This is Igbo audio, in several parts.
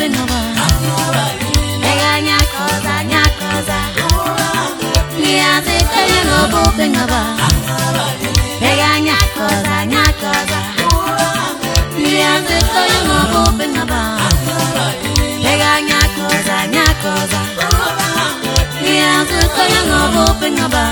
ngaba Eganya koza Niazi kaya ngobu ngaba Eganya koza Niazi kaya ngobu ngaba Eganya koza Niazi kaya ngobu ngaba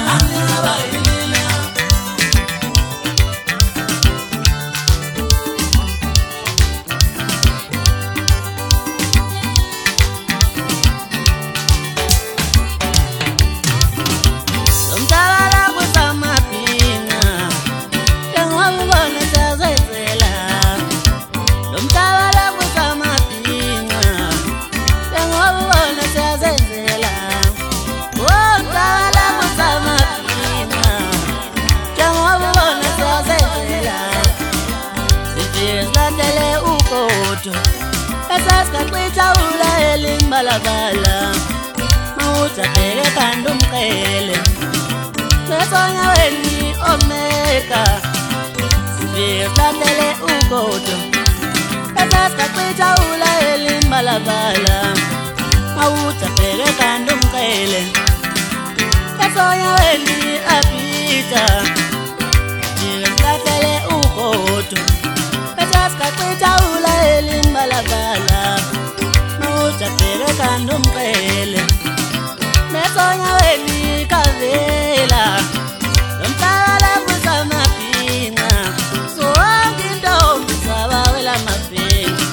Esaska kwita ula elimbalabala Mauta pere kandum kele Mesonya weni omeka Sibirta tele ukoto Esaska kwita ula elimbalabala Mauta pere kandum kele Mesonya weni apita Sibirta tele ukoto Esaska kwita ula elimbalabala Mauta pere kandum kele Mesonya weni kavela Mtala kusama pinga So angindo msawa wela mapinga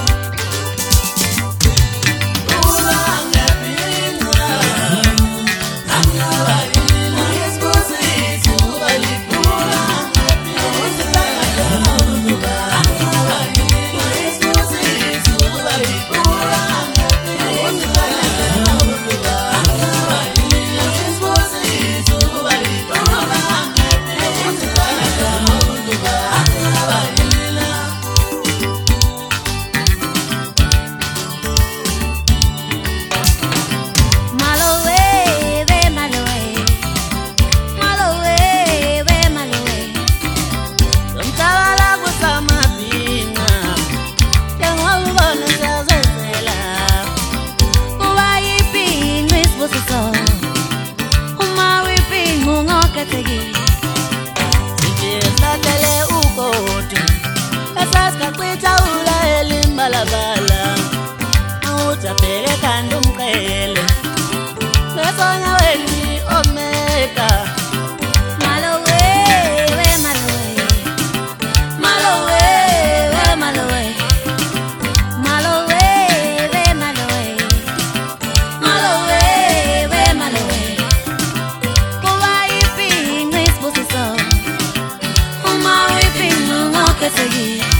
Ulange pinga Angawarina Yeskuzi Tubali Ulange pinga Angawarina Yeskuzi Tubali Ulange pinga Esaska kwita ula elimbalabala Mauta pere kandum kele Mesonya weni omeka Malowe Kuwa ipi ngwis busiso Uma wipi nungo kesegi